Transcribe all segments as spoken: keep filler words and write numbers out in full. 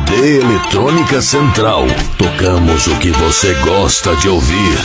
D Eletrônica Central. Tocamos o que você gosta de ouvir.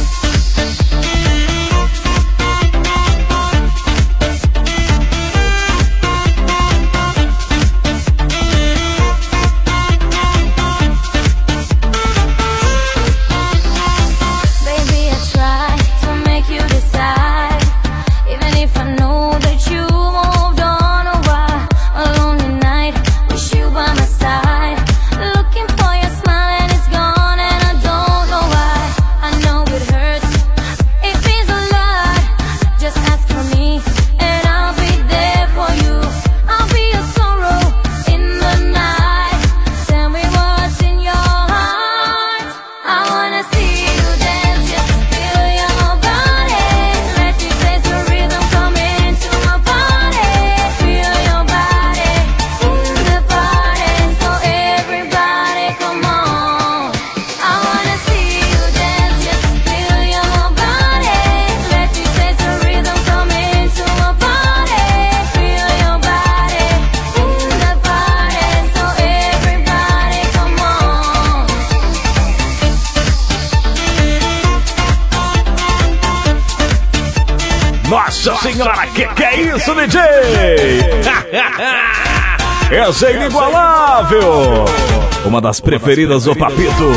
Nossa senhora, que que é isso, D J? Essa é inigualável. Uma das preferidas do Papito.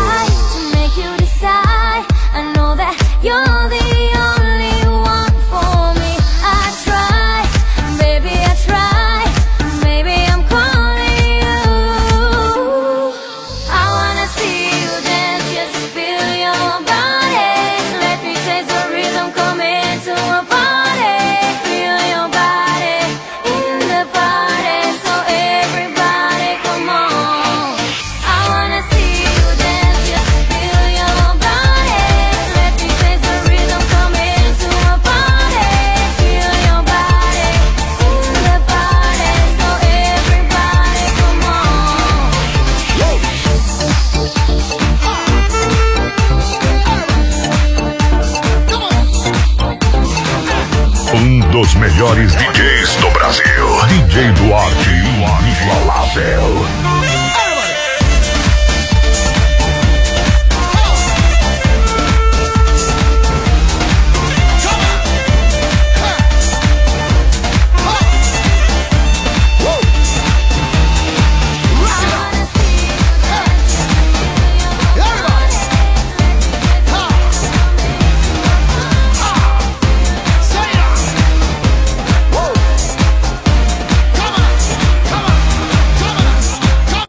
Um dos melhores D Js do Brasil. D J Duarte, inigualável.